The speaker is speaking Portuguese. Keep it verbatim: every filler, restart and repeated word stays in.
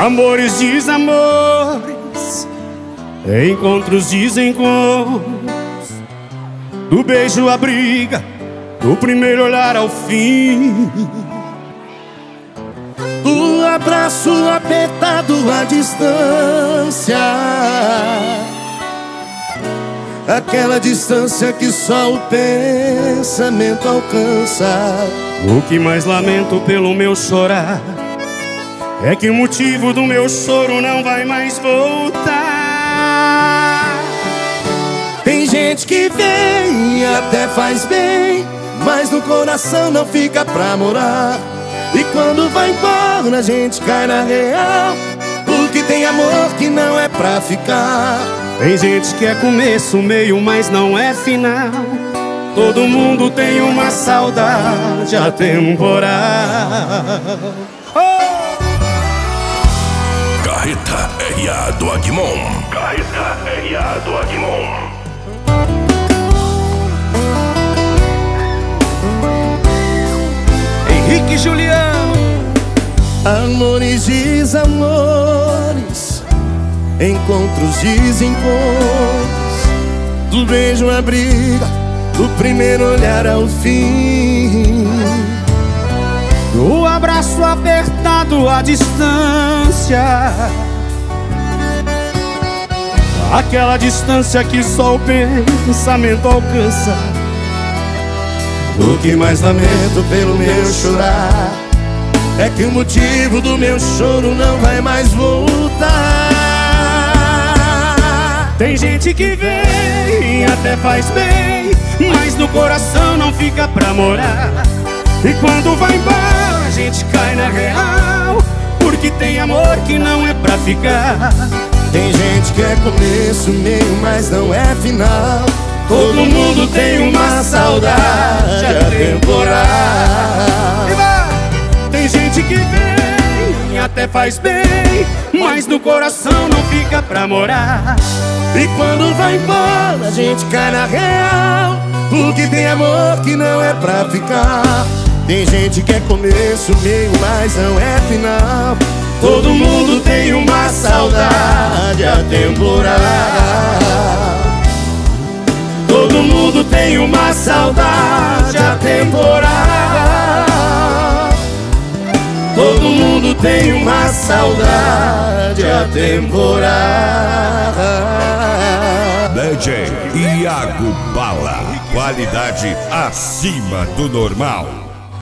Amores, desamores, encontros, desencontros, do beijo à briga, do primeiro olhar ao fim, do abraço apertado à distância, aquela distância que só o pensamento alcança. O que mais lamento pelo meu chorar é que o motivo do meu choro não vai mais voltar. Tem gente que vem e até faz bem, mas no coração não fica pra morar. E quando vai embora a gente cai na real, porque tem amor que não é pra ficar. Tem gente que é começo, meio, mas não é final. Todo mundo tem uma saudade atemporal. Oh! Carreta R A do Agmon. Carreta R A do Agmon. Henrique Juliano. Amores, desamores, encontros, desencontros, do beijo à briga, do primeiro olhar ao fim, do abraço apertado à distância, aquela distância que só o pensamento alcança. O que mais lamento pelo meu chorar é que o motivo do meu choro não vai mais voltar. Tem gente que vem, até faz bem, mas no coração não fica pra morar. E quando vai embora a gente cai na real, porque tem amor que não é pra ficar. Tem gente que é começo, meio, mas não é final. Todo mundo tem uma saudade atemporal. Tem gente que vem, até faz bem, mas no coração não fica pra morar. E quando vai embora a gente cai na real, porque tem amor que não é pra ficar. Tem gente que é começo, meio, mas não é final. Todo mundo tem uma saudade atemporal. Todo mundo tem uma saudade atemporal. Todo mundo tem uma saudade atemporal. D J Iago Bala, qualidade acima do normal.